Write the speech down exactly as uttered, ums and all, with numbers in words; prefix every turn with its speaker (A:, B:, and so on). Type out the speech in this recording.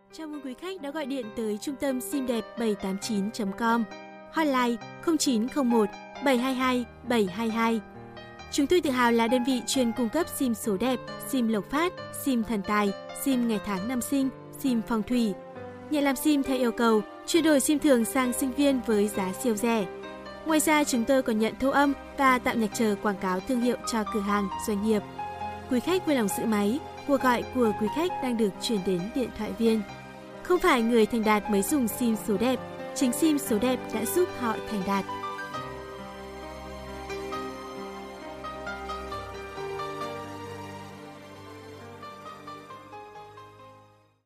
A: Chào mừng quý khách đã gọi điện tới trung tâm sim đẹp bảy tám chín chấm com, hotline không chín không một bảy hai hai bảy hai hai. Chúng tôi tự hào là đơn vị chuyên cung cấp sim số đẹp, sim lộc phát, sim thần tài, sim ngày tháng năm sinh, sim phong thủy. Nhận làm sim theo yêu cầu, chuyển đổi sim thường sang sinh viên với giá siêu rẻ. Ngoài ra, chúng tôi còn nhận thu âm và tạm nhạc chờ quảng cáo thương hiệu cho cửa hàng, doanh nghiệp. Quý khách vui lòng giữ máy, cuộc gọi của quý khách đang được chuyển đến điện thoại viên. Không phải người thành đạt mới dùng sim số đẹp, chính sim số đẹp đã giúp họ thành đạt.